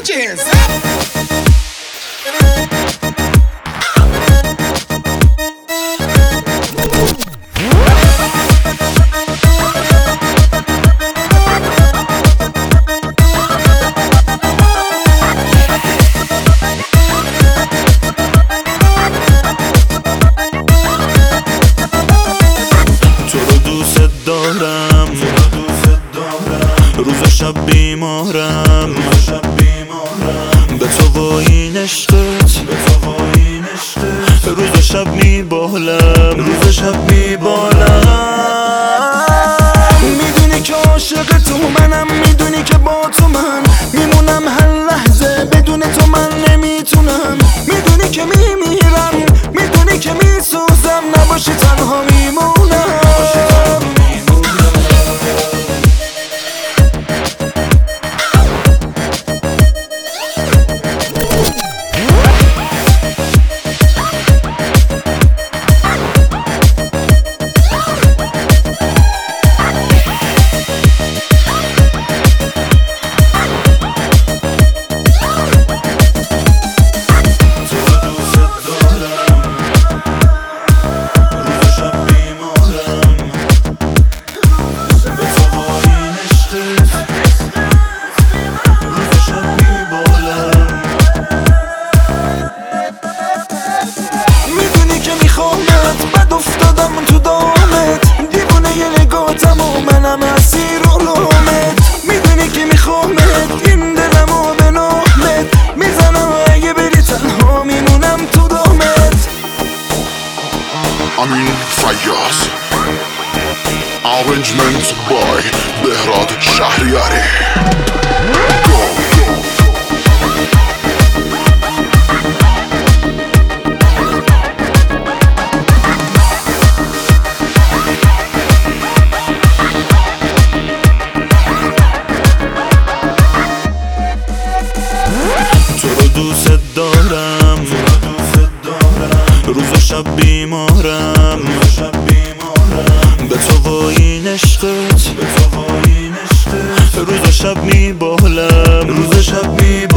Bridges. روز شب بیمارم به تو و این عشقت روز شب میبالم میدونی که عاشق تو منم، میدونی که با تو من میمونم هر لحظه، بدون تو من نمیتونم. میدونی که میمیرم، میدونی که میسوزم، نباشی تنها میمونم. بد افتادم تو دامت، دیوونه یه نگاهتم و منم اسیر علومت. میدونی که میخوامت، این دلمو به نامت میزنم و اگه بری تنها میمونم تو دامت. امین فیاض Arrangement by بهراد شهریاری. دوست دارم روز شب بیمارم به تو و این عشقت روز شب میبالم